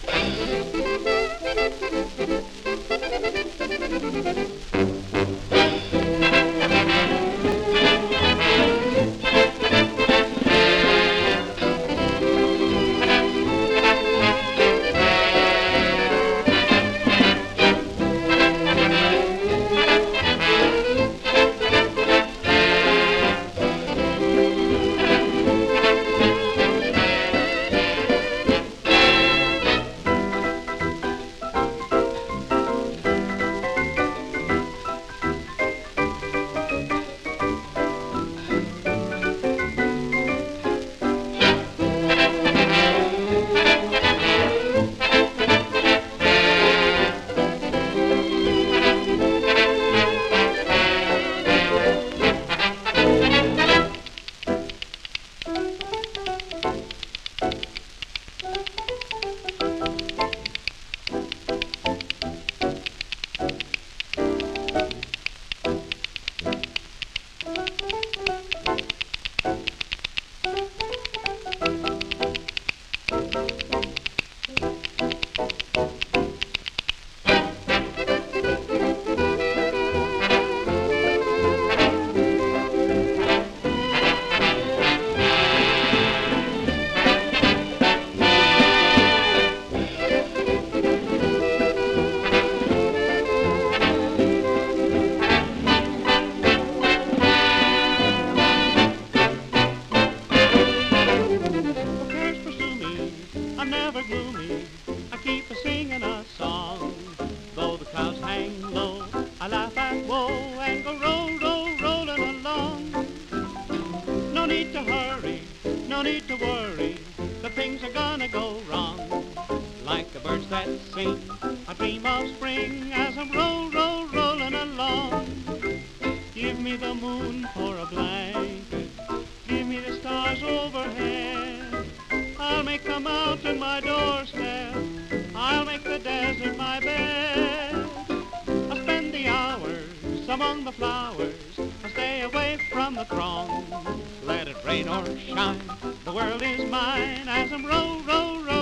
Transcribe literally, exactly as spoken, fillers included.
I'm never gloomy, I keep a singing a song. Though the clouds hang low, I laugh at woe and go roll, roll, rolling along. No need to hurry, no need to worry, the things are gonna go wrong. Like the birds that sing, I dream of spring as I'm roll, roll, rolling along. Give me the moon for a blanket, give me the stars overhead. I'll make the mountain my doorstep, I'll make the desert my bed. I'll spend the hours among the flowers, I'll stay away from the throng. Let it rain or shine, the world is mine as I'm roll, roll, roll.